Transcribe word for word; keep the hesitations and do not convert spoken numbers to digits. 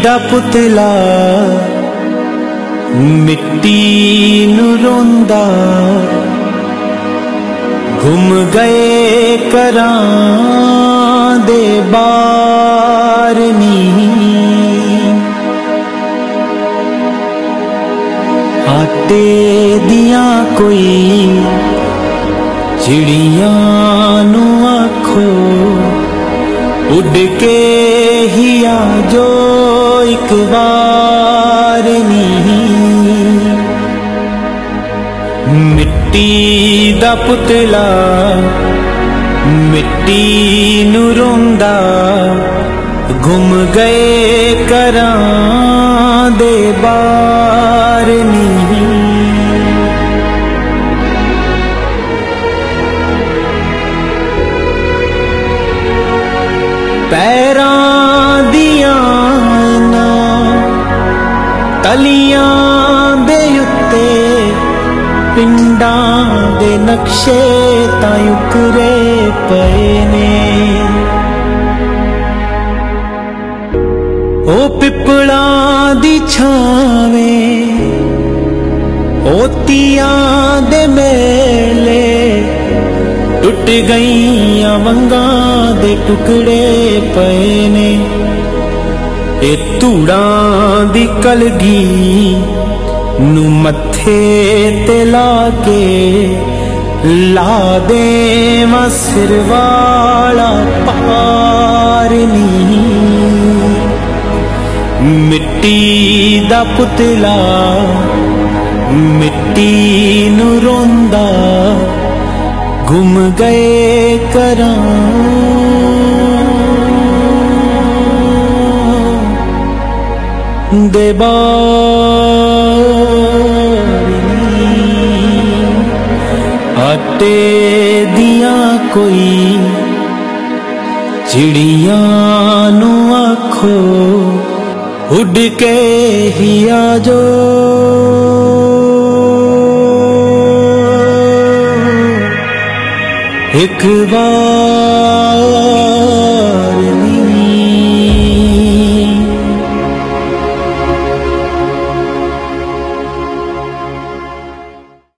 दा पुतला मिट्टी नू रोंदा, घुम गए करां दे बार नी। आटे दियां कोई चिड़ियां नू आखो, उड़ के ही आ जो एक बार नी। मिट्टी दा पुतला मिट्टी नू रोंदा, घुम गए करां दे बार नी। पैरां दियां ना तलियां दे उत्ते पिंडां दे नक्शे तां उकरे पए ने। ओ पिपलां दी छावें ओतियां दे मेले, टुट गईयां वंगां दे टुकड़े पए ने। ए धूड़ां दी कलगी नू मत्थे ते लाके, ला देवां सिर वाला पार नी। मिट्टी दा पुतला मिट्टी नू रोंदा, गुम गए करां दे बार नी। आटे दियां कोई चिड़ियां नू आखो, उड़ के ही आ जो एक बार।